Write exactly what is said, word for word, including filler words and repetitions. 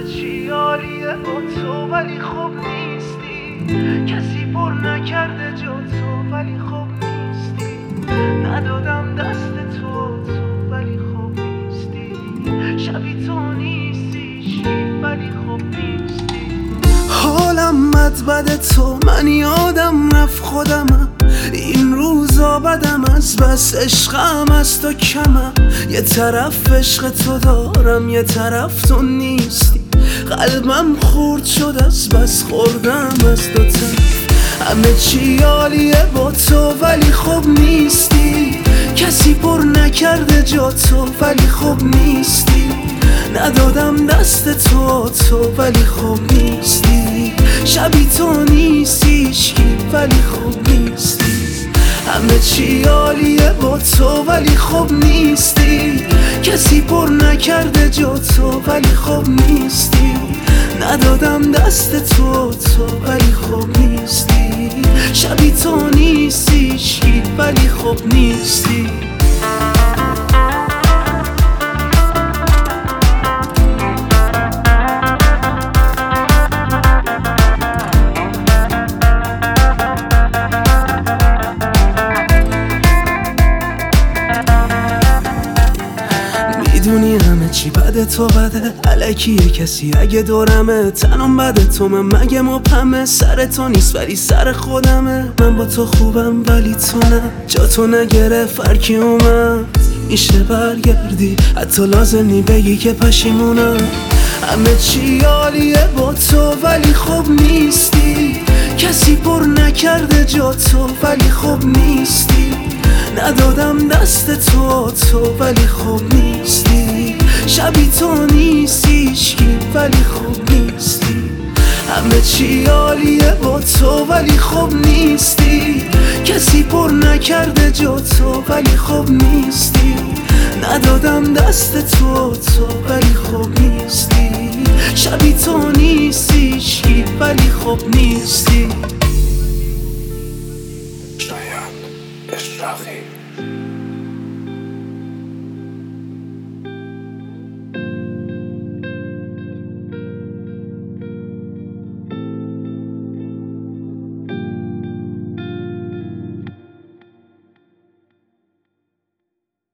همه چی عالیه با تو ولی خوب نیستی، کسی پر نکرده جا تو ولی خوب نیستی، ندادم دست تو تو ولی خوب نیستی، شبی تو نیستی ولی خوب نیستی. حالم بد بد تو، من یادم رفت خودمم، این روزا بدم از بس عشقم از تو کمم، یه طرف عشق تو دارم یه طرف تو نیستی، قلبم خورد شد از بس خوردم از دو طرف، همه چی عالیه با تو ولی خوب نیستی، کسی پر نکرده جا تو ولی خوب نیستی، ندادم دست تو تو ولی خوب نیستی، شبی تو نیستی هیچکی ولی خوب نیستی، همه چی عالیه با تو ولی خوب نیستی، کسی پر نکرده جا تو ولی خوب نیستی، ندادم دست تو تو ولی خوب نیستی، شبی تو نیستی هیچکی ولی خوب نیستی. میدونی همه چی بده تو بده، الکیه کسی اگه دورمه، تنم بده تو من مگه مبهمه، سر تو نیست ولی سر خودمه، من با تو خوبم ولی تو نه، جا تو نگره فرکی اومد، میشه برگردی حتی لازم نی بگی که پشیمونم، همه چی عالیه با تو ولی خوب نیستی، کسی پر نکرده جا تو ولی خوب نیستی، ندادم دست تو تو ولی خوب نیستی، شبی تو نیستی هیچکی ولی خوب نیستی، همه چی عالیه با تو ولی خوب نیستی، کسی پر نکرده جا تو ولی خوب نیستی، ندادم دست تو تو ولی خوب نیستی، شبی تو نیستی هیچکی ولی خوب نیستی.